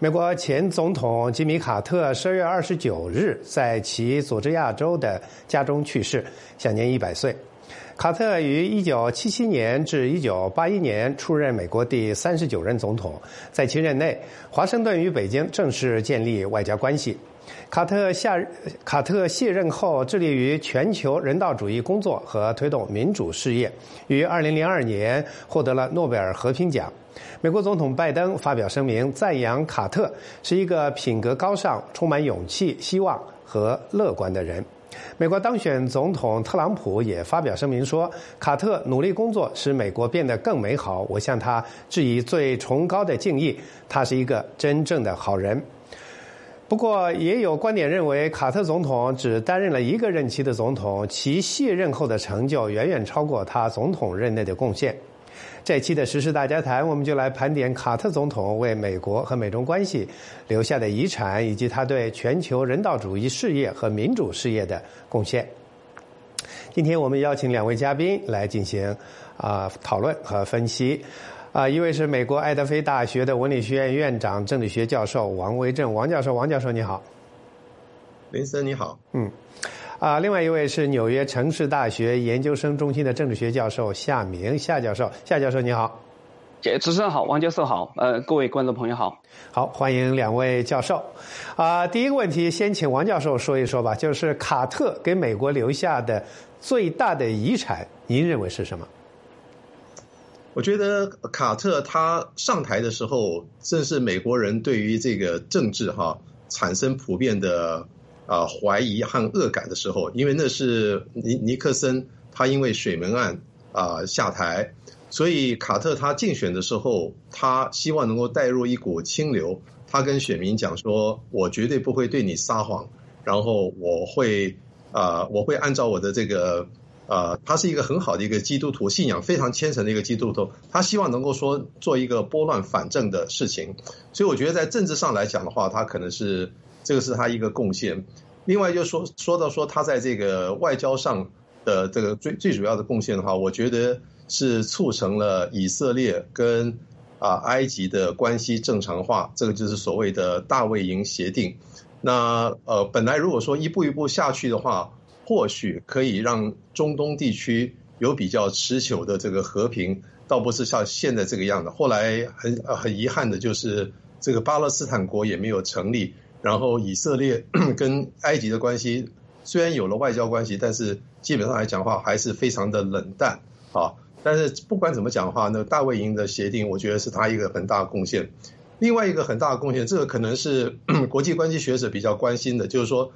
美国前总统吉米·卡特12月29日在其佐治亚州的家中去世，享年100岁。卡特于1977年至1981年出任美国第39任总统，在其任内，华盛顿与北京正式建立外交关系。卡特卸任后，致力于全球人道主义工作和推动民主事业，于2002年获得了诺贝尔和平奖。美国总统拜登发表声明，赞扬卡特是一个品格高尚、充满勇气、希望和乐观的人。美国当选总统特朗普也发表声明说，卡特努力工作使美国变得更美好，我向他致以最崇高的敬意，他是一个真正的好人。不过，也有观点认为，卡特总统只担任了一个任期的总统，其卸任后的成就远远超过他总统任内的贡献。这期的时事大家谈，我们就来盘点卡特总统为美国和美中关系留下的遗产，以及他对全球人道主义事业和民主事业的贡献。今天我们邀请两位嘉宾来进行讨论和分析。一位是美国爱德菲大学的文理学院院长、政治学教授王维正，王教授你好。 林森你好。 另外一位是纽约城市大学研究生中心的政治学教授夏明，夏教授你好。 主持人好，王教授好，各位观众朋友好。 好，欢迎两位教授。第一个问题先请王教授说一说吧，就是卡特给美国留下的最大的遗产，您认为是什么？ 我觉得卡特他上台的时候，正是美国人对于这个政治产生普遍的怀疑和恶感的时候，因为那是尼克森他因为水门案下台，所以卡特他竞选的时候，他希望能够带入一股清流，他跟选民讲说，我绝对不会对你撒谎，然后我会按照我的这个他是一个很好的一个基督徒，信仰非常虔诚的一个基督徒，他希望能够说做一个拨乱反正的事情，所以我觉得在政治上来讲的话，他可能是这个是他一个贡献。另外就说到他在这个外交上的这个最主要的贡献的话，我觉得是促成了以色列跟埃及的关系正常化，这个就是所谓的大卫营协定。那本来如果说一步一步下去的话，或许可以让中东地区有比较持久的这个和平，倒不是像现在这个样的。后来很遗憾的就是这个巴勒斯坦国也没有成立，然后以色列跟埃及的关系虽然有了外交关系，但是基本上来讲的话还是非常的冷淡但是不管怎么讲的话，那大卫营的协定我觉得是他一个很大的贡献。另外一个很大的贡献，这个可能是国际关系学者比较关心的，就是说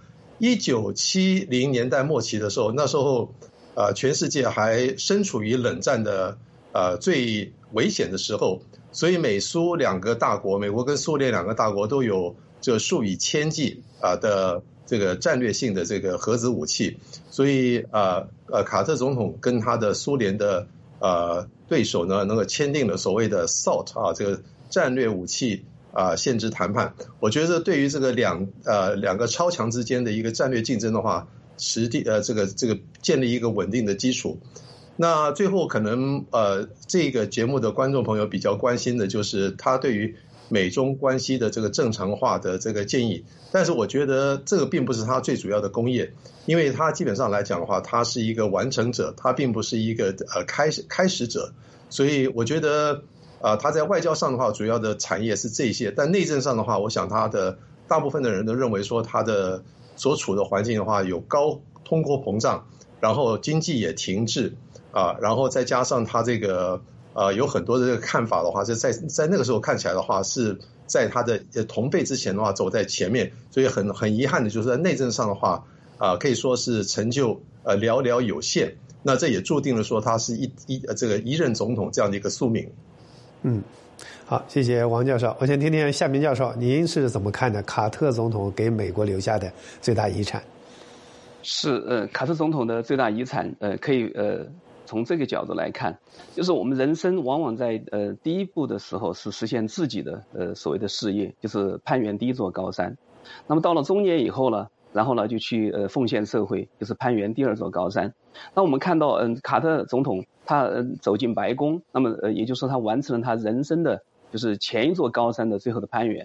1970年代末期的时候，那时候全世界还身处于冷战的最危险的时候，所以美苏两个大国，美国跟苏联两个大国都有这数以千计的这个战略性的这个核子武器，所以卡特总统跟他的苏联的对手呢，能够签订了所谓的 SALT 这个战略武器限制谈判。我觉得对于这个两个超强之间的一个战略竞争的话，这个建立一个稳定的基础。那最后可能这个节目的观众朋友比较关心的就是他对于美中关系的这个正常化的这个建议，但是我觉得这个并不是他最主要的功业，因为他基本上来讲的话，他是一个完成者，他并不是一个开始者，所以我觉得他在外交上的话，主要的产业是这些，但内政上的话，我想他的大部分的人都认为说他的所处的环境的话有高通货膨胀，然后经济也停滞然后再加上他这个有很多的这个看法的话，是在那个时候看起来的话，是在他的同辈之前的话走在前面，所以很遗憾的就是在内政上的话可以说是成就寥寥有限。那这也注定了说他是这个一任总统这样的一个宿命。 好，谢谢王教授。我先听听夏明教授，您是怎么看的卡特总统给美国留下的最大遗产？ 是卡特总统的最大遗产可以从这个角度来看，就是我们人生往往在第一步的时候是实现自己的所谓的事业，就是攀援第一座高山。那么到了中年以后呢，然后呢就去奉献社会，就是攀援第二座高山。那我们看到卡特总统他走进白宫，那么也就是说他完成了他人生的就是前一座高山的最后的攀援。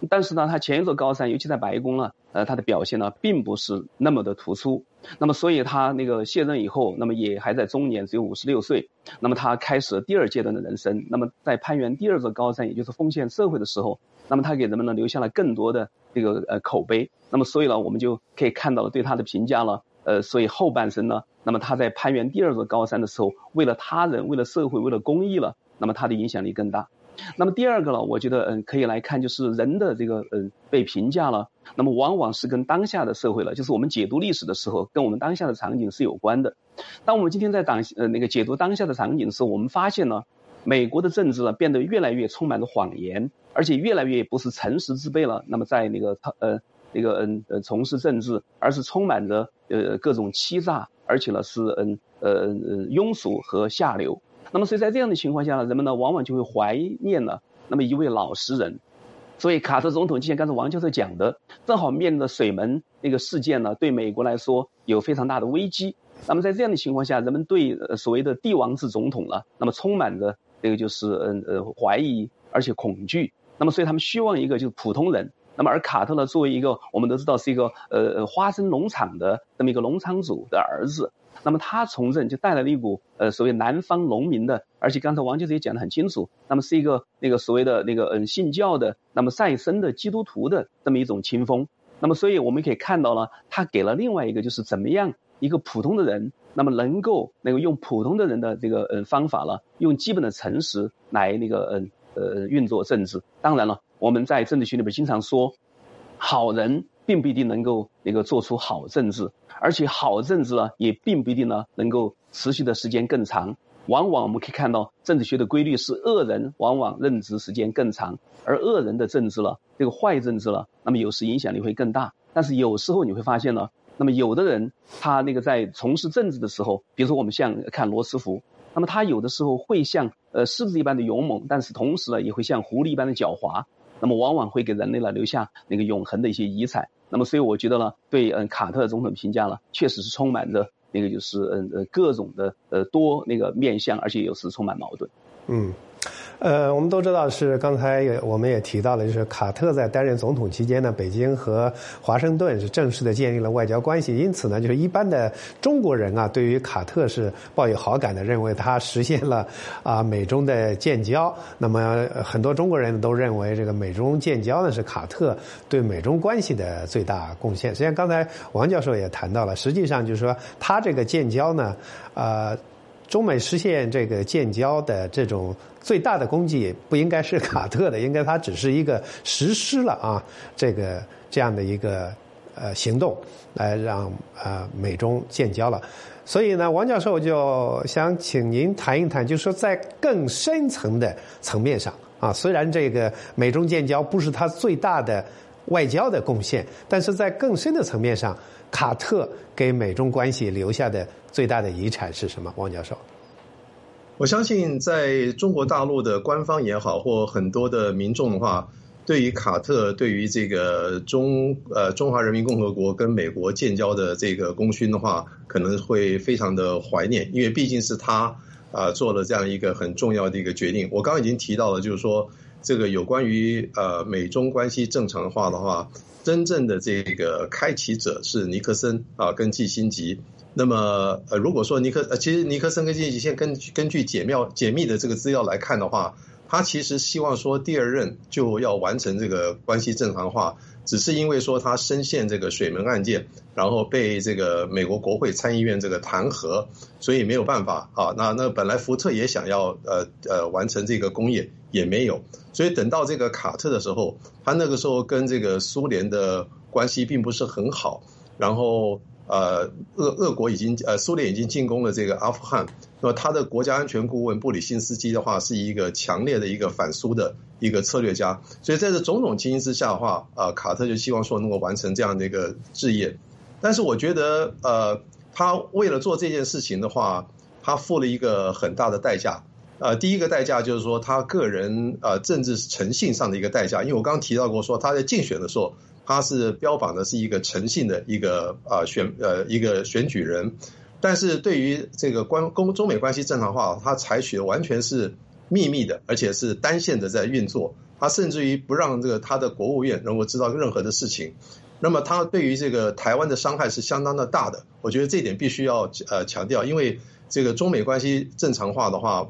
但是呢，他前一座高山，尤其在白宫呢，他的表现呢，并不是那么的突出。那么，所以他那个卸任以后，那么也还在中年，只有56岁。那么他开始了第二阶段的人生。那么在攀援第二座高山，也就是奉献社会的时候，那么他给人们呢留下了更多的这个口碑。那么所以呢，我们就可以看到了对他的评价了。所以后半生呢，那么他在攀援第二座高山的时候，为了他人，为了社会，为了公益了，那么他的影响力更大。那么第二个呢，我觉得可以来看，就是人的这个被评价了，那么往往是跟当下的社会了，就是我们解读历史的时候，跟我们当下的场景是有关的。当我们今天在那个解读当下的场景的时候，我们发现呢，美国的政治呢变得越来越充满了谎言，而且越来越不是诚实之辈了。那么在那个从事政治，而是充满着各种欺诈，而且呢是庸俗和下流。那么所以在这样的情况下呢，人们呢往往就会怀念了那么一位老实人。所以卡特总统就像刚才王教授讲的，正好面临的水门那个事件呢，对美国来说有非常大的危机。那么在这样的情况下，人们对所谓的帝王制总统呢，那么充满着这个就是怀疑而且恐惧。那么所以他们希望一个就是普通人。那么而卡特呢，作为一个我们都知道是一个花生农场的这么一个农场主的儿子。那么他从政就带来了一股所谓南方农民的，而且刚才王教授也讲得很清楚，那么是一个那个所谓的那个信教的，那么再生的基督徒的这么一种清风。那么所以我们可以看到了，他给了另外一个就是怎么样一个普通的人，那么能够用普通的人的这个方法了，用基本的诚实来那个运作政治。当然了，我们在政治学里边经常说，好人并不一定能够做出好政治，而且好政治呢也并不一定呢能够持续的时间更长。往往我们可以看到政治学的规律是，恶人往往任职时间更长，而恶人的政治了，这个坏政治了，那么有时影响力会更大。但是有时候你会发现呢，那么有的人他那个在从事政治的时候，比如说我们像看罗斯福，那么他有的时候会像狮子一般的勇猛，但是同时呢也会像狐狸一般的狡猾。那么往往会给人类呢留下那个永恒的一些遗产。那么所以我觉得呢，对卡特总统评价呢，确实是充满着那个就是各种的多那个面向，而且有时充满矛盾。 我们都知道是刚才我们也提到了，就是卡特在担任总统期间呢，北京和华盛顿是正式的建立了外交关系，因此呢，就是一般的中国人啊，对于卡特是抱有好感的，认为他实现了美中的建交。那么很多中国人都认为这个美中建交呢是卡特对美中关系的最大贡献。实际上刚才王教授也谈到了，实际上就是说他这个建交呢，中美实现这个建交的这种最大的功绩不应该是卡特的，应该他只是一个实施了这样的一个行动，来让美中建交了。所以呢，王教授就想请您谈一谈，就是说在更深层的层面上虽然这个美中建交不是他最大的外交的贡献，但是在更深的层面上，卡特给美中关系留下的最大的遗产是什么？王教授。 我相信在中国大陆的官方也好，或很多的民众的话，对于卡特对于这个中华人民共和国跟美国建交的这个功勋的话，可能会非常的怀念，因为毕竟是他做了这样一个很重要的一个决定。我刚刚已经提到了，就是说这个有关于美中关系正常化的话，真正的这个开启者是尼克森跟季辛吉。那么如果说其实尼克森跟季辛吉根据解密的这个资料来看的话，他其实希望说第二任就要完成这个关系正常化，只是因为说他深陷这个水门案件，然后被这个美国国会参议院这个弹劾，所以没有办法那本来福特也想要完成这个公业也没有，所以等到这个卡特的时候，他那个时候跟这个苏联的关系并不是很好，然后俄国苏联已经进攻了这个阿富汗，那么他的国家安全顾问布里辛斯基的话是一个强烈的一个反苏的一个策略家，所以在这种种情形之下的话，卡特就希望说能够完成这样的一个志业。但是我觉得他为了做这件事情的话，他付了一个很大的代价。第一个代价就是说他个人政治诚信上的一个代价，因为我刚刚提到过说他在竞选的时候，他是标榜的是一个诚信的一个一个选举人，但是对于这个中美关系正常化，他采取的完全是秘密的，而且是单线的在运作， 他甚至于不让这个他的国务院能够知道任何的事情。那么他对于这个台湾的伤害是相当的大的，我觉得这一点必须要强调，因为这个中美关系正常化的话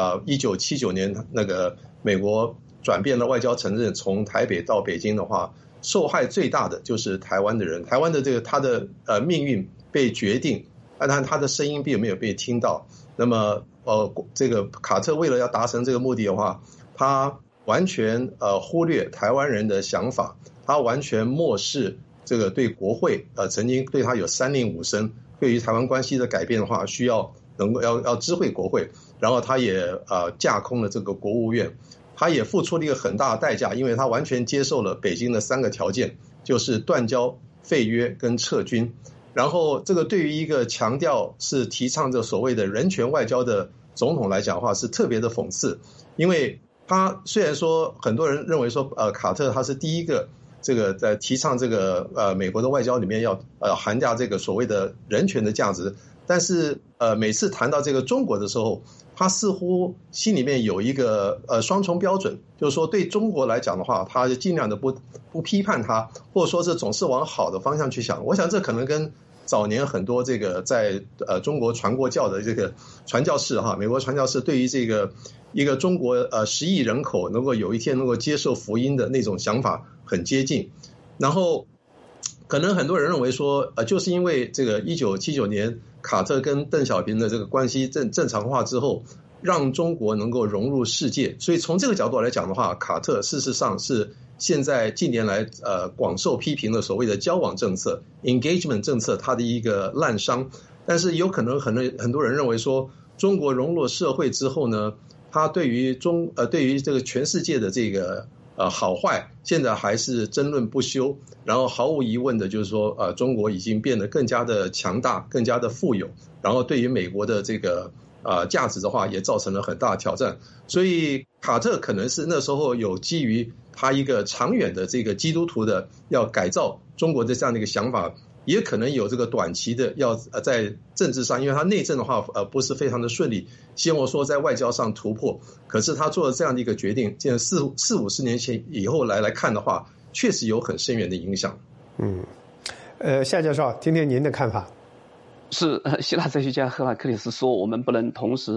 ，1979年那个美国转变了外交承认，从台北到北京的话，受害最大的就是台湾的人，台湾的这个他的命运被决定，但他的声音并没有被听到。那么这个卡特为了要达成这个目的的话，他完全忽略台湾人的想法，他完全漠视这个对国会曾经对他有3令5申，对于台湾关系的改变的话，需要能够要知会国会，然后他也架空了这个国务院，他也付出了一个很大的代价，因为他完全接受了北京的3个条件，就是断交、废约跟撤军。然后这个对于一个强调是提倡着所谓的人权外交的总统来讲的话，是特别的讽刺，因为他虽然说很多人认为说卡特他是第一个这个在提倡这个美国的外交里面要涵盖这个所谓的人权的价值，但是每次谈到这个中国的时候，他似乎心里面有一个双重标准，就是说对中国来讲的话，他就尽量的不批判他，或者说是总是往好的方向去想。我想这可能跟早年很多这个在中国传过教的这个传教士美国传教士对于这个一个中国10亿人口能够有一天能够接受福音的那种想法很接近。然后可能很多人认为说就是因为这个1979年卡特跟邓小平的这个关系正常化之后，让中国能够融入世界，所以从这个角度来讲的话，卡特事实上是现在近年来广受批评的所谓的交往政策 engagement 政策它的一个滥觞。但是有可能很多人认为说，中国融入社会之后呢，它对于这个全世界的这个好坏现在还是争论不休，然后毫无疑问的就是说中国已经变得更加的强大，更加的富有，然后对于美国的这个价值的话也造成了很大的挑战。所以卡特可能是那时候有基于他一个长远的这个基督徒的要改造中国的这样的一个想法，也可能有这个短期的要在政治上，因为他内政的话不是非常的顺利，希望说在外交上突破。可是他做了这样的一个决定，现在40-50年前以后来看的话，确实有很深远的影响。 夏教授，听听您的看法。 是希腊哲学家赫拉克利斯说，我们不能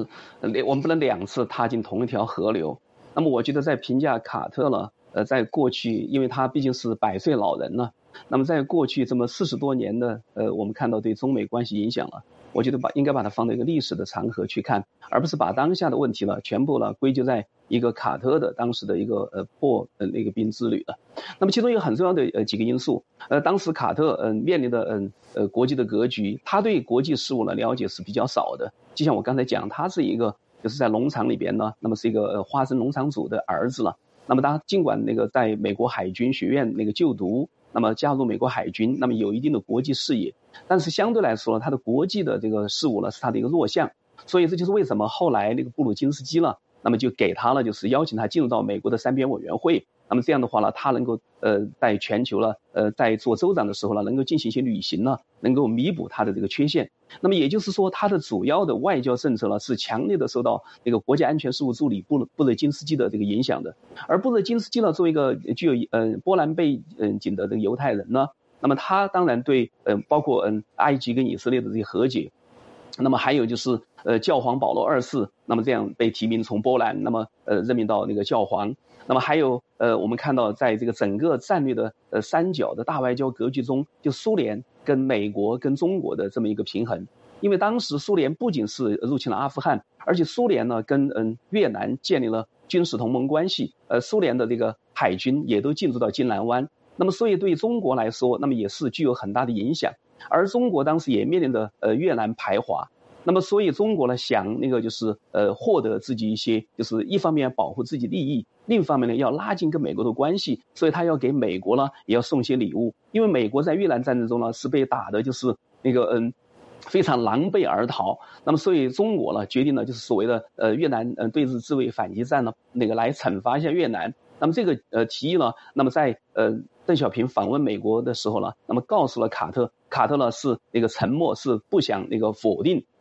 2次踏进同一条河流。那么我觉得在评价卡特呢，在过去，因为他毕竟是100岁老人了，那么在过去这么40多年的我们看到对中美关系影响了，我觉得应该把它放到一个历史的长河去看，而不是把当下的问题呢全部呢归咎在一个卡特的当时的一个那个兵之旅了。那么其中一个很重要的几个因素，当时卡特面临的国际的格局，他对国际事务呢了解是比较少的。就像我刚才讲，他是一个就是在农场里边呢，那么是一个花生农场主的儿子了。那么他尽管那个在美国海军学院那个就读，那么加入美国海军，那么有一定的国际视野，但是相对来说呢，他的国际的这个事务呢是他的一个弱项。所以这就是为什么后来那个布鲁金斯基呢，那么就给他了，就是邀请他进入到美国的三边委员会。那么这样的话呢，他能够在全球呢在做州长的时候呢，能够进行一些旅行呢，能够弥补他的这个缺陷。那么也就是说，他的主要的外交政策呢是强烈的受到那个国家安全事务助理布热津斯基的这个影响的。而布热津斯基呢，作为一个具有波兰背景的这个犹太人呢，那么他当然对包括埃及跟以色列的这些和解，那么还有就是教皇保罗2世，那么这样被提名从波兰那么任命到那个教皇。那么还有我们看到在这个整个战略的三角的大外交格局中，就苏联跟美国跟中国的这么一个平衡。因为当时苏联不仅是入侵了阿富汗，而且苏联呢跟越南建立了军事同盟关系，苏联的这个海军也都进入到金兰湾。那么所以对中国来说，那么也是具有很大的影响。而中国当时也面临着越南排华。那么所以中国呢想那个就是获得自己一些，就是一方面保护自己利益，另一方面呢要拉近跟美国的关系，所以他要给美国呢也要送些礼物。因为美国在越南战争中呢是被打的就是那个非常狼狈而逃。那么所以中国呢决定呢就是所谓的越南对日自卫反击战呢那个来惩罚一下越南。那么这个提议呢，那么在邓小平访问美国的时候呢，那么告诉了卡特，卡特呢是那个沉默，是不想那个否定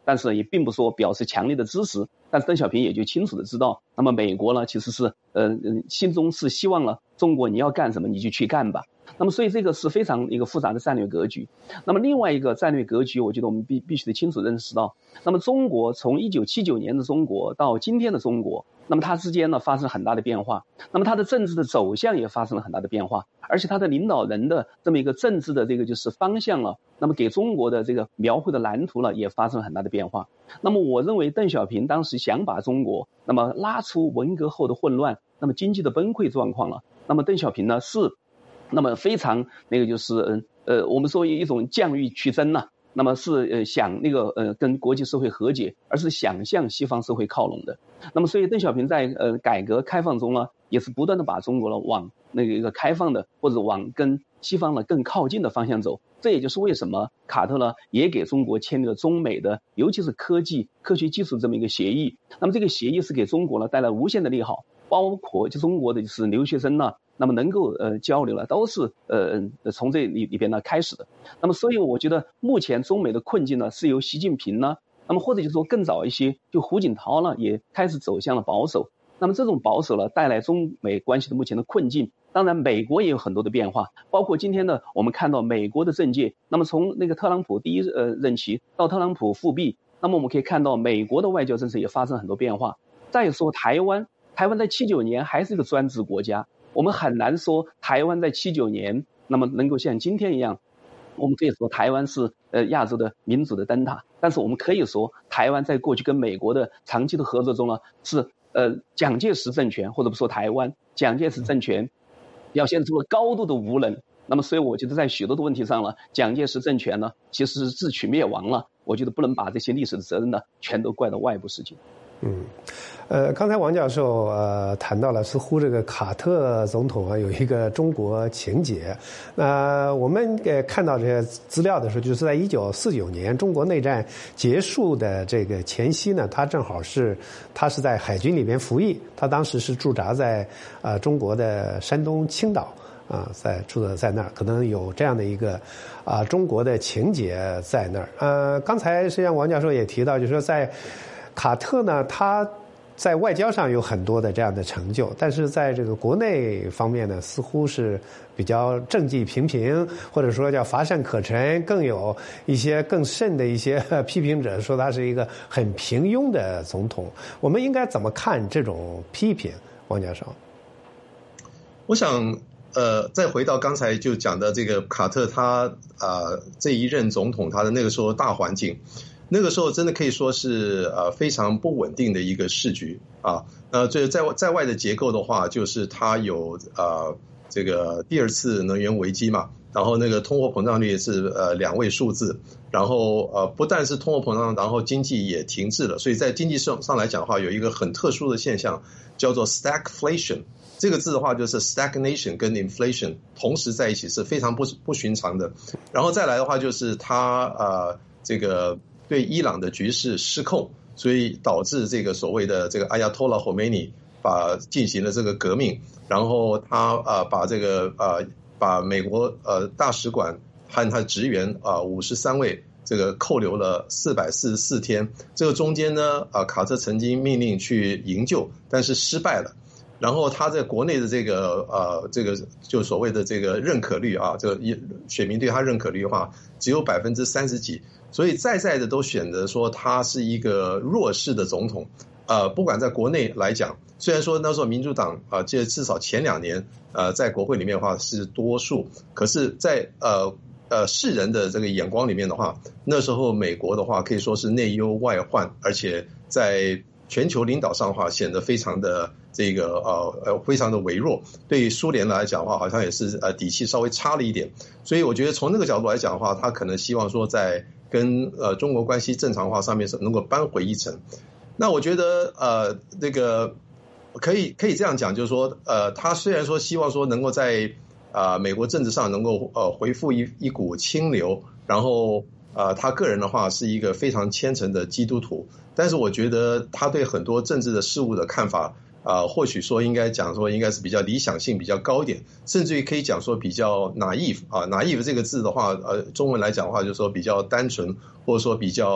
但是也并不说表示强烈的支持。但是邓小平也就清楚的知道，那么美国呢其实是心中是希望了中国你要干什么你就去干吧。那么所以这个是非常一个复杂的战略格局。那么另外一个战略格局，我觉得我们必须得清楚认识到，那么中国从1979年的中国到今天的中国，那么它之间呢发生很大的变化，那么它的政治的走向也发生了很大的变化，而且它的领导人的这么一个政治的这个就是方向了，那么给中国的这个描绘的蓝图了也发生了很大的变化。那么我认为邓小平当时想把中国那么拉出文革后的混乱，那么经济的崩溃状况了，那么邓小平呢是那么非常那个就是我们说一种降欲去争呢，那么是想那个跟国际社会和解，而是想向西方社会靠拢的。那么所以邓小平在改革开放中呢，也是不断的把中国呢往那个一个开放的或者往跟西方呢更靠近的方向走。这也就是为什么卡特呢也给中国签订了中美的尤其是科学技术这么一个协议。那么这个协议是给中国呢带来无限的利好，包括就中国的就是留学生呢那么能够交流了，都是从这里边呢开始的。那么所以我觉得目前中美的困境呢是由习近平呢，那么或者就是说更早一些就胡锦涛呢也开始走向了保守。那么这种保守呢带来中美关系的目前的困境。当然美国也有很多的变化，包括今天呢我们看到美国的政界，那么从那个特朗普第一任期到特朗普复辟，那么我们可以看到美国的外交政策也发生很多变化。再说台湾在79年还是一个专制国家，我们很难说台湾在79年那么能够像今天一样，我们可以说台湾是亚洲的民主的灯塔。但是我们可以说台湾在过去跟美国的长期的合作中呢，是蒋介石政权，或者不说台湾蒋介石政权表现出了高度的无能。那么所以我觉得在许多的问题上呢，蒋介石政权呢其实是自取灭亡了。我觉得不能把这些历史的责任呢全都怪到外部世界。 刚才王教授谈到了，似乎这个卡特总统啊有一个中国情节。我们看到这些资料的时候，就是在1949年中国内战结束的这个前夕呢，他正好他是在海军里边服役，他当时是驻扎在中国的山东青岛。住在那儿，可能有这样的一个中国的情节在那儿。刚才实际上王教授也提到，就是说在卡特呢，他在外交上有很多的这样的成就，但是在这个国内方面呢，似乎是比较政绩平平，或者说叫乏善可陈，更有一些更甚的一些批评者说他是一个很平庸的总统。我们应该怎么看这种批评，王教授？ 我想再回到刚才就讲的这个卡特他这一任总统他的那个时候大环境，那个时候真的可以说是非常不稳定的一个时局啊。这在外的结构的话，就是它有这个第二次能源危机嘛，然后那个通货膨胀率是2位数字，然后不但是通货膨胀，然后经济也停滞了。所以在经济上来讲的话，有一个很特殊的现象叫做 stagflation。这个字的话就是 stagnation 跟 inflation 同时在一起是非常不寻常的。然后再来的话就是他这个对伊朗的局势失控，所以导致这个所谓的这个 Ayatollah Khomeini 进行了这个革命，然后他把这个把美国大使馆和他职员53位这个扣留了444天。这个中间呢卡特曾经命令去营救，但是失败了。然后他在国内的这个就所谓的这个认可率这个选民对他认可率的话只有30%几，所以在的都选择说他是一个弱势的总统。不管在国内来讲，虽然说那时候民主党至少前2年在国会里面的话是多数，可是在世人的这个眼光里面的话，那时候美国的话可以说是内忧外患，而且在全球领导上的话显得非常的这个非常的微弱，对苏联来讲的话好像也是底气稍微差了一点。所以我觉得从那个角度来讲的话，他可能希望说在跟中国关系正常化上面是能够扳回一城。那我觉得这个可以这样讲，就是说他虽然说希望说能够在美国政治上能够恢复一股清流，然后他个人的话是一个非常虔诚的基督徒，但是我觉得他对很多政治的事物的看法或许说应该讲说应该是比较理想性比较高一点，甚至于可以讲说比较 naive naive 这个字的话中文来讲的话就是说比较单纯，或者说比较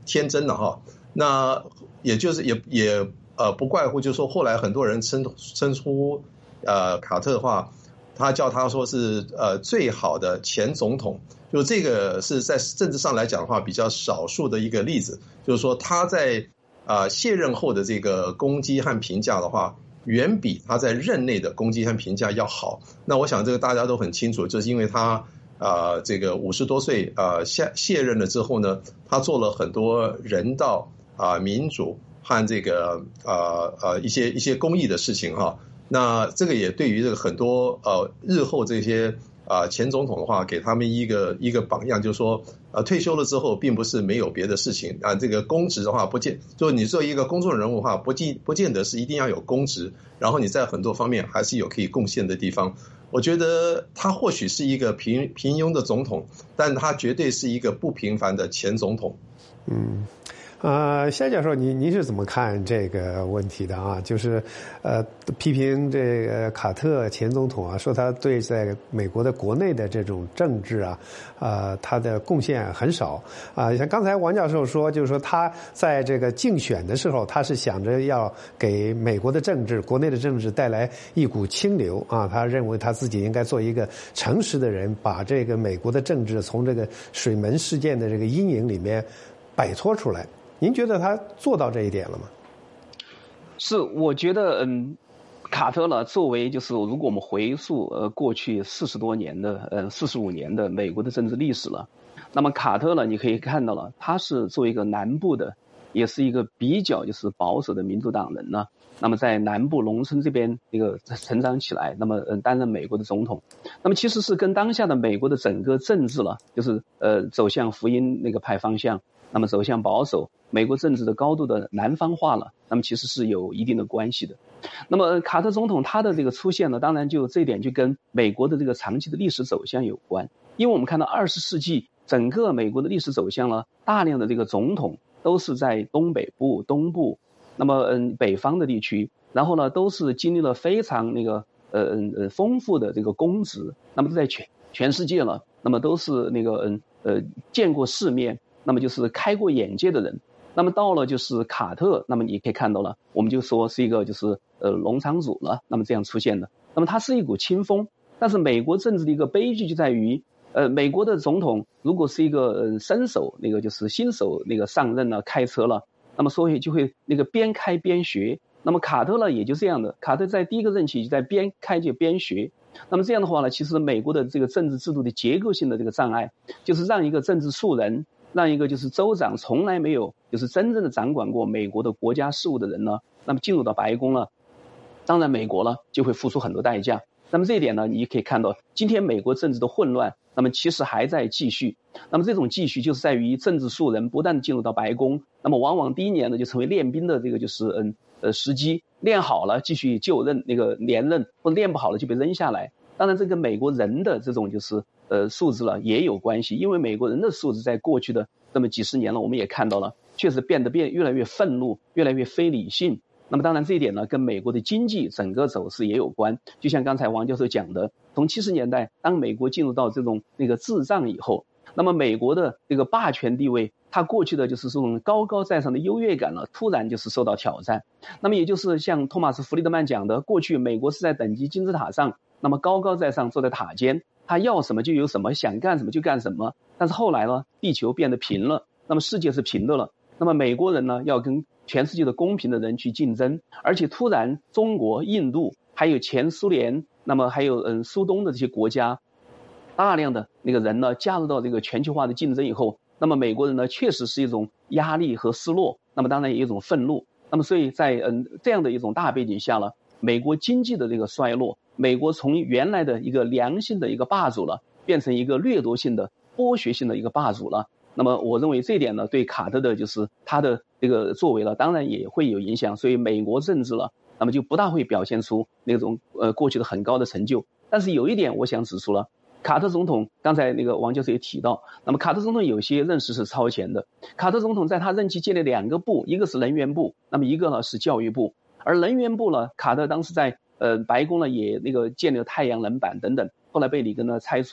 天真了哈。那也就是也不怪乎，就是说后来很多人称呼卡特的话，他叫他说是最好的前总统，就这个是在政治上来讲的话比较少数的一个例子，就是说他在卸任后的这个攻击和评价的话，远比他在任内的攻击和评价要好。那我想这个大家都很清楚，就是因为他这个50多岁卸任了之后呢，他做了很多人道民主和这个一些公益的事情哈。那这个也对于这个很多日后这些前总统的话，给他们一个榜样，就是说退休了之后，并不是没有别的事情这个公职的话，就是你作为一个公众人物的话，不见得是一定要有公职，然后你在很多方面还是有可以贡献的地方。我觉得他或许是一个平庸的总统，但他绝对是一个不平凡的前总统。 夏教授，您是怎么看这个问题的啊？就是批评这个卡特前总统啊，说他对在美国的国内的这种政治他的贡献很少像刚才王教授说，就是说他在这个竞选的时候，他是想着要给美国的政治、国内的政治带来一股清流他认为他自己应该做一个诚实的人，把这个美国的政治从这个水门事件的这个阴影里面摆脱出来。您觉得他做到这一点了吗？ 是，我觉得卡特呢，作为就是如果我们回溯过去45年的美国的政治历史了，那么卡特呢，你可以看到了，他是作为一个南部的，也是一个比较就是保守的民主党人呢。那么在南部农村这边那个成长起来，那么担任美国的总统，那么其实是跟当下的美国的整个政治了，就是走向福音那个派方向，那么走向保守，美国政治的高度的南方化了，那么其实是有一定的关系的。那么卡特总统他的这个出现呢，当然就这一点就跟美国的这个长期的历史走向有关，因为我们看到20世纪整个美国的历史走向呢，大量的这个总统都是在东北部、东部，那么北方的地区，然后呢都是经历了非常那个丰富的这个公职，那么在全世界了，那么都是那个见过世面，那么就是开过眼界的人。那么到了就是卡特，那么你可以看到了，我们就说是一个就是农场主了，那么这样出现的。那么它是一股清风，但是美国政治的一个悲剧就在于美国的总统如果是一个新手那个上任了开车了，那么所以就会那个边开边学。那么卡特呢也就这样的，卡特在第一个任期就在边开就边学。那么这样的话呢，其实美国的这个政治制度的结构性的这个障碍，就是让一个政治素人，让一个就是州长从来没有就是真正的掌管过美国的国家事务的人呢，那么进入到白宫了，当然美国呢就会付出很多代价。那么这一点呢，你可以看到今天美国政治的混乱，那么其实还在继续。那么这种继续就是在于政治素人不断进入到白宫，那么往往第一年呢就成为练兵的这个就是时机，练好了继续就任那个连任，或者练不好了就被扔下来。当然这跟美国人的这种就是素质了也有关系，因为美国人的素质在过去的这么几十年了，我们也看到了，确实变得越来越愤怒，越来越非理性。那么当然这一点呢跟美国的经济整个走势也有关，就像刚才王教授讲的，从70年代当美国进入到这种那个滞胀以后，那么美国的这个霸权地位，它过去的就是这种高高在上的优越感了，突然就是受到挑战。那么也就是像托马斯·弗里德曼讲的，过去美国是在等级金字塔上，那么高高在上坐在塔尖，他要什么就有什么，想干什么就干什么。但是后来呢，地球变得平了，那么世界是平的了，那么美国人呢要跟全世界的公平的人去竞争，而且突然中国、印度还有前苏联，那么还有苏东的这些国家，大量的那个人呢加入到这个全球化的竞争以后，那么美国人呢确实是一种压力和失落，那么当然也有一种愤怒。那么所以在这样的一种大背景下了，美国经济的这个衰落，美国从原来的一个良性的一个霸主了，变成一个掠夺性的剥削性的一个霸主了。那么我认为这一点呢对卡特的就是他的这个作为了当然也会有影响，所以美国政治了那么就不大会表现出那种过去的很高的成就。但是有一点我想指出了，卡特总统刚才那个王教授也提到，那么卡特总统有些认识是超前的。卡特总统在他任期建立2个部，一个是能源部，那么一个呢是教育部。而能源部呢，卡特当时在白宫呢也那个建立了太阳能板等等，后来被里根呢拆除了。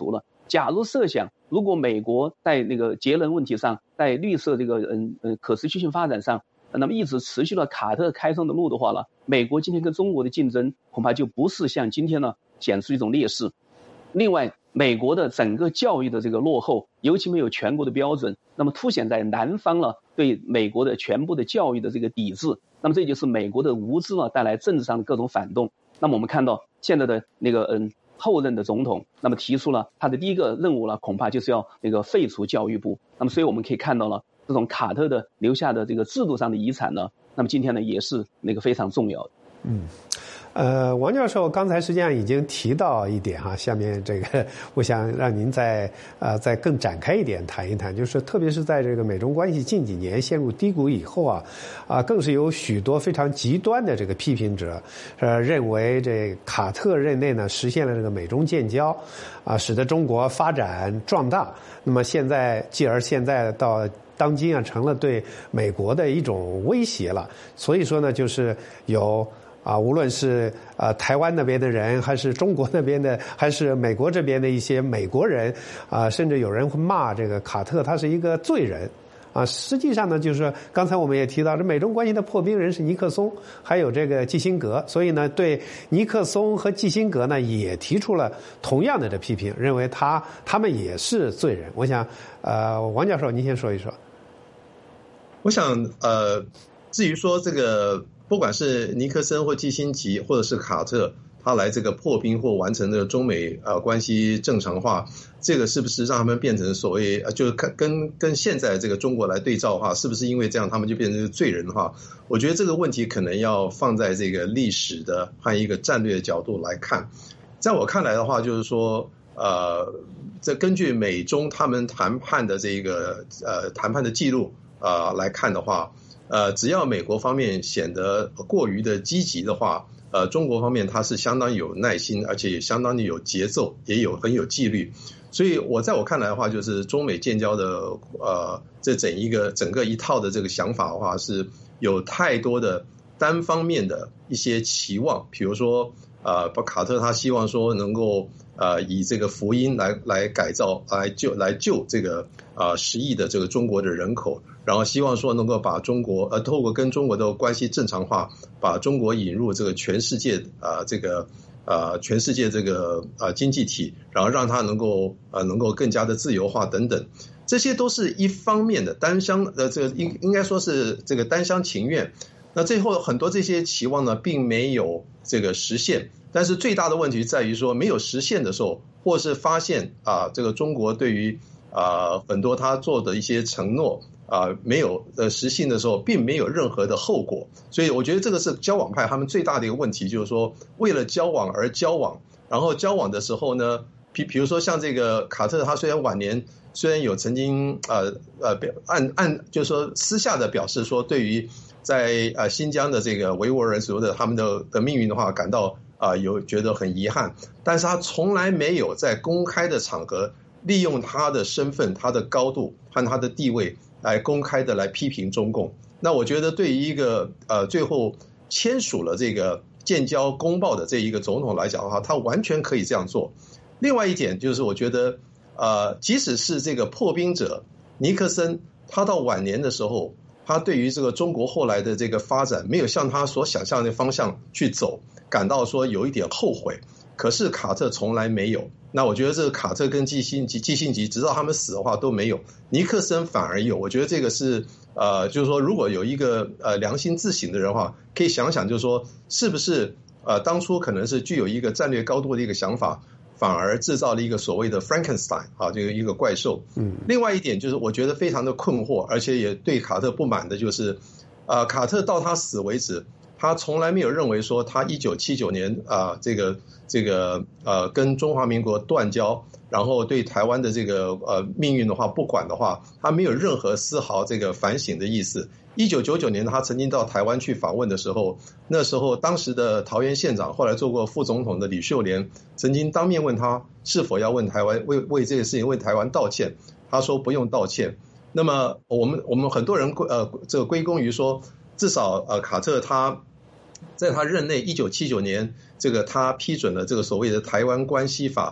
假如设想，如果美国在那个节能问题上，在绿色这个可持续性发展上，那么一直持续了卡特开创的路的话呢，美国今天跟中国的竞争恐怕就不是像今天呢显出一种劣势。另外，美国的整个教育的这个落后，尤其没有全国的标准，那么凸显在南方呢对美国的全部的教育的这个抵制，那么这就是美国的无知呢带来政治上的各种反动。那么我们看到现在的那个后任的总统，那么提出了他的第一个任务呢，恐怕就是要那个废除教育部。那么所以我们可以看到了这种卡特的留下的这个制度上的遗产呢，那么今天呢也是那个非常重要的。 王教授刚才实际上已经提到一点哈，下面这个我想让您再更展开一点谈一谈，就是特别是在这个美中关系近几年陷入低谷以后更是有许多非常极端的这个批评者，认为这卡特任内呢实现了这个美中建交，使得中国发展壮大，那么现在到当今成了对美国的一种威胁了，所以说呢，就是有无论是台湾那边的人，还是中国那边的，还是美国这边的一些美国人甚至有人会骂这个卡特他是一个罪人实际上呢，就是刚才我们也提到，这美中关系的破冰人是尼克松，还有这个基辛格，所以呢，对尼克松和基辛格呢也提出了同样的批评，认为他们也是罪人。我想王教授您先说一说。 我想至于说这个不管是尼克森或基辛格或者是卡特，他来这个破冰或完成这个中美关系正常化，这个是不是让他们变成所谓就是跟现在这个中国来对照的话，是不是因为这样他们就变成罪人的话？我觉得这个问题可能要放在这个历史的和一个战略的角度来看。在我看来的话，就是说这根据美中他们谈判的这个谈判的记录来看的话，只要美国方面显得过于的积极的话，中国方面它是相当有耐心，而且也相当的有节奏，也很有纪律。所以在我看来的话，就是中美建交的这整个一套的这个想法的话，是有太多的单方面的一些期望，比如说卡特他希望说能够以这个福音来改造，来救这个10亿的这个中国的人口，然后希望说能够把中国透过跟中国的关系正常化，把中国引入这个全世界全世界这个经济体，然后让它能够更加的自由化等等，这些都是一方面的单厢这个应该说是这个单厢情愿。那最后很多这些期望呢，并没有这个实现。但是最大的问题在于说，没有实现的时候，或是发现这个中国对于很多他做的一些承诺没有实行的时候，并没有任何的后果。所以我觉得这个是交往派他们最大的一个问题，就是说为了交往而交往，然后交往的时候呢，比如说像这个卡特，他虽然晚年虽然有曾经就是说私下的表示说，对于在新疆的这个维吾尔人所有的他们的命运的话，感到有觉得很遗憾，但是他从来没有在公开的场合利用他的身份、他的高度和他的地位来公开的来批评中共。那我觉得对于一个最后签署了这个建交公报的这一个总统来讲的话，他完全可以这样做。另外一点就是我觉得即使是这个破冰者尼克森，他到晚年的时候，他对于这个中国后来的这个发展没有向他所想象的方向去走，感到说有一点后悔。可是卡特从来没有。那我觉得这个卡特跟基辛格直到他们死的话都没有，尼克森反而有。我觉得这个是就是说如果有一个良心自省的人的话，可以想想就是说是不是当初可能是具有一个战略高度的一个想法，反而制造了一个所谓的 Frankenstein 这个一个怪兽。另外一点就是我觉得非常的困惑，而且也对卡特不满的就是卡特到他死为止，他从来没有认为说他1979年这个跟中华民国断交，然后对台湾的这个命运的话不管的话，他没有任何丝毫这个反省的意思。1999年他曾经到台湾去访问的时候，那时候当时的桃园县长后来做过副总统的李秀莲曾经当面问他是否要问台湾为这个事情为台湾道歉，他说不用道歉。那么我们很多人这个归功于说，至少卡特他在他任内1979年这个他批准了这个所谓的台湾关系法，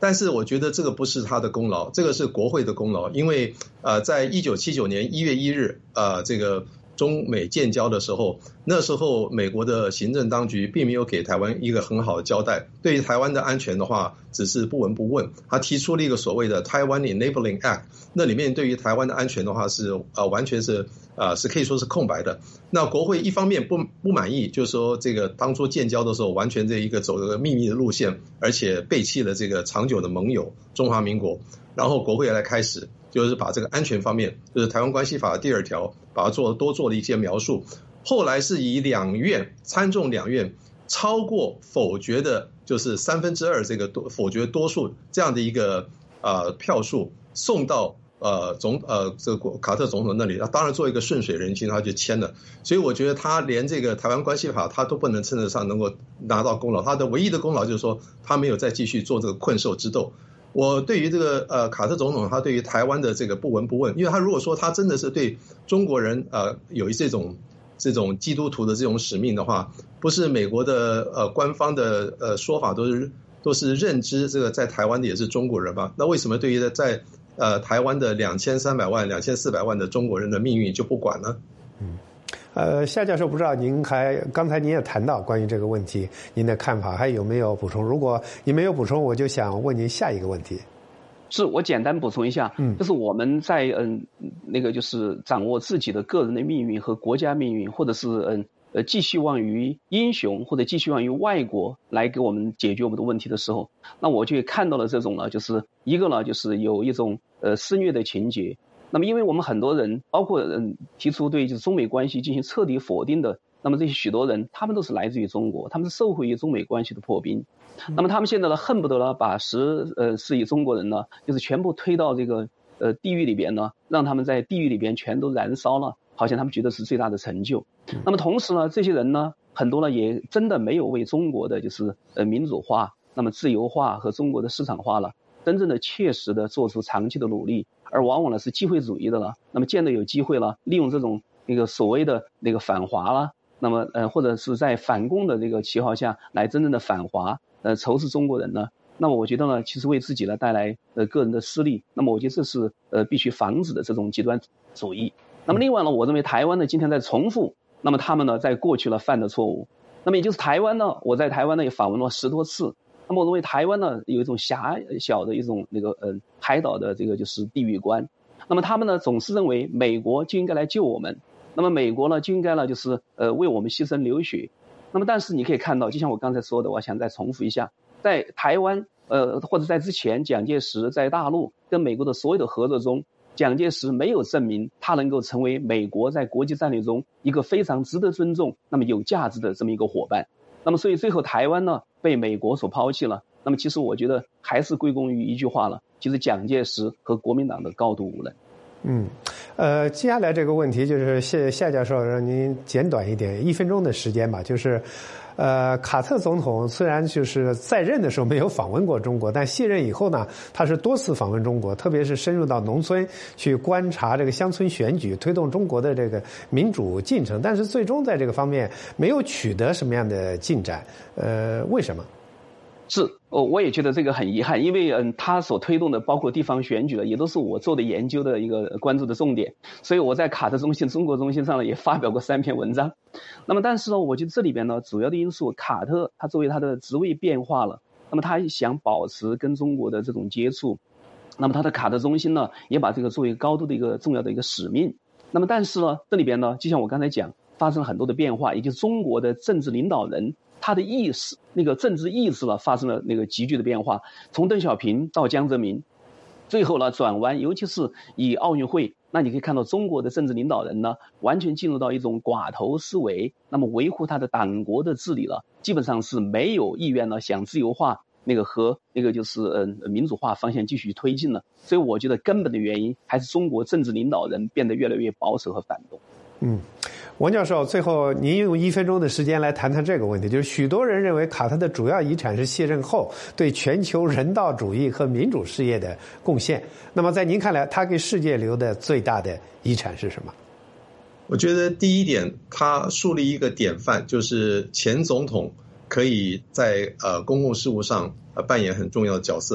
但是我觉得这个不是他的功劳，这个是国会的功劳，因为在1979年1月1日这个中美建交的时候，那时候美国的行政当局并没有给台湾一个很好的交代，对于台湾的安全的话只是不闻不问。他提出了一个所谓的 Taiwan Enabling Act， 那里面对于台湾的安全的话是完全是可以说是空白的。那国会一方面不满意，就是说这个当初建交的时候完全这一个走这个秘密的路线，而且背弃了这个长久的盟友中华民国，然后国会来开始就是把这个安全方面，就是台湾关系法的第2条，把它多做了一些描述。后来是以参众两院超过否决的，就是2/3这个否决多数这样的一个票数送到这个卡特总统那里，他当然做一个顺水人情，他就签了。所以我觉得他连这个台湾关系法他都不能称得上能够拿到功劳，他的唯一的功劳就是说他没有再继续做这个困兽之斗。我对于这个卡特总统他对于台湾的这个不闻不问，因为他如果说他真的是对中国人有这种基督徒的这种使命的话，不是美国的官方的说法都是认知这个在台湾的也是中国人吧？那为什么对于在台湾的2300万、2400万的中国人的命运就不管呢？ 夏教授，不知道刚才您也谈到关于这个问题，您的看法还有没有补充？如果您没有补充，我就想问您下一个问题。 是我简单补充一下，就是我们在那个就是掌握自己的个人的命运和国家命运，或者是寄希望于英雄或者寄希望于外国来给我们解决我们的问题的时候，那我就看到了这种呢，就是一个呢就是有一种施虐的情节。那么因为我们很多人包括提出对就是中美关系进行彻底否定的，那么这些许多人他们都是来自于中国，他们是受惠于中美关系的破冰。那么他们现在呢恨不得呢把10亿中国人呢就是全部推到这个地狱里边呢，让他们在地狱里边全都燃烧了，好像他们觉得是最大的成就。那么同时呢，这些人呢很多呢也真的没有为中国的就是民主化、那么自由化和中国的市场化了真正的切实的做出长期的努力，而往往呢是机会主义的了。那么见得有机会了，利用这种那个所谓的那个反华了，那么或者是在反共的这个旗号下来真正的反华仇视中国人呢，那么我觉得呢其实为自己呢带来个人的私利，那么我觉得这是必须防止的这种极端主义。那么另外呢，我认为台湾呢今天在重复那么他们呢在过去了犯的错误，那么也就是台湾呢，我在台湾呢也访问了10多次。那么我认为台湾呢有一种狭小的一种那个海岛的这个就是地域观，那么他们呢总是认为美国就应该来救我们，那么美国呢就应该呢就是为我们牺牲流血。那么但是你可以看到，就像我刚才说的，我想再重复一下，在台湾或者在之前蒋介石在大陆跟美国的所有的合作中，蒋介石没有证明他能够成为美国在国际战略中一个非常值得尊重、那么有价值的这么一个伙伴。那么所以最后台湾呢被美国所抛弃了，那么其实我觉得还是归功于一句话了，就是蒋介石和国民党的高度无能。 接下来这个问题就是夏教授让您简短一点，1分钟的时间吧，就是卡特总统虽然就是在任的时候没有访问过中国，但卸任以后呢，他是多次访问中国，特别是深入到农村去观察这个乡村选举，推动中国的这个民主进程，但是最终在这个方面没有取得什么样的进展，为什么？ 是我也觉得这个很遗憾，因为他所推动的包括地方选举了，也都是我做的研究的一个关注的重点，所以我在卡特中心、中国中心上呢也发表过3篇文章。那么但是呢，我觉得这里边呢主要的因素，卡特他作为他的职位变化了，那么他想保持跟中国的这种接触，那么他的卡特中心呢也把这个作为高度的一个重要的一个使命。那么但是呢，这里边呢就像我刚才讲，发生了很多的变化，也就是中国的政治领导人他的意识，那个政治意识了发生了那个急剧的变化，从邓小平到江泽民，最后呢转弯，尤其是以奥运会，那你可以看到中国的政治领导人呢完全进入到一种寡头思维，那么维护他的党国的治理了，基本上是没有意愿呢想自由化那个和那个就是民主化方向继续推进了。所以我觉得根本的原因还是中国政治领导人变得越来越保守和反动。 王教授，最后您用1分钟的时间来谈谈这个问题，就是许多人认为卡特的主要遗产是卸任后对全球人道主义和民主事业的贡献。那么在您看来，他给世界留的最大的遗产是什么？ 我觉得第一点，他树立一个典范，就是前总统可以在公共事务上扮演很重要的角色。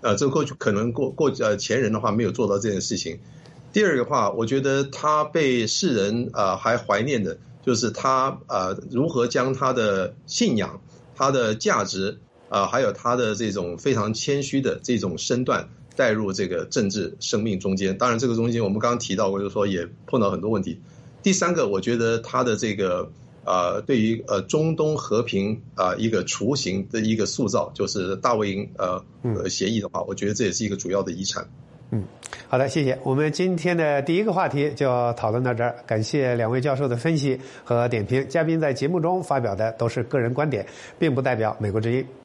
这过去可能前人的话没有做到这件事情。第二个话，我觉得他被世人还怀念的就是他如何将他的信仰、他的价值还有他的这种非常谦虚的这种身段带入这个政治生命中间。当然，这个中间我们刚刚提到过，就是说也碰到很多问题。第三个，我觉得他的这个对于中东和平一个雏形的一个塑造，就是大卫营协议的话，我觉得这也是一个主要的遗产。 好的，谢谢。我们今天的第一个话题就讨论到这儿，感谢两位教授的分析和点评。嘉宾在节目中发表的都是个人观点，并不代表美国之音。